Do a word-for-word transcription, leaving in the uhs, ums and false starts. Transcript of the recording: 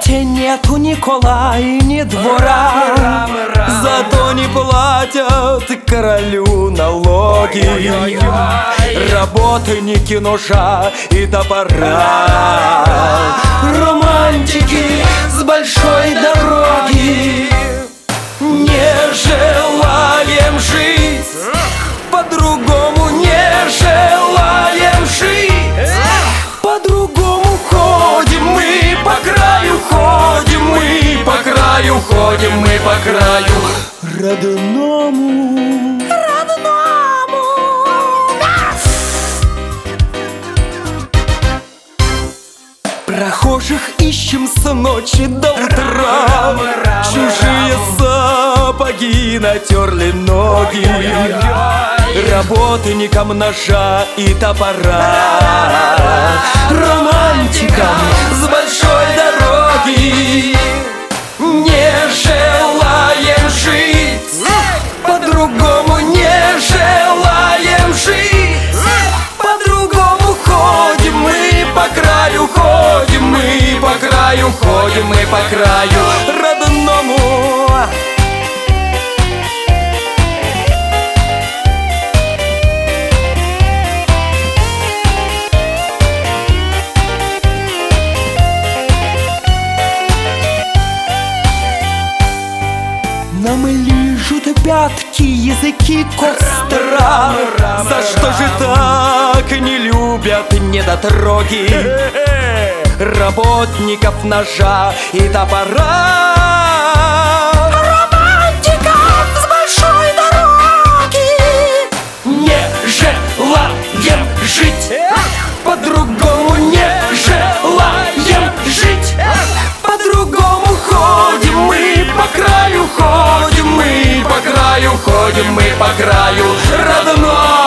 свете нету ни кола и ни двора, зато не платят королю налоги работники ножа и топора. Романтики с большой дороги не желаем жить, по-другому не желаем жить. По-другому ходим мы по краю, ходим мы по краю, ходим мы по краю родному. Родному. Прохожих ищем с ночи до утра, чужие сапоги натерли ноги работникам ножа и топора. Романтикам с большой дороги не желаем жить, по-другому не желаем жить. По-другому ходим мы по краю, ходим мы по краю, ходим мы по краю родному. Нам лижут пятки языки костра, за что же так не любят недотроги работников ножа и топора. Романтиков с большой дороги не желаем жить, по-другому не желаем жить. По-другому ходим мы по краю, ходим мы по краю, ходим мы по краю родной.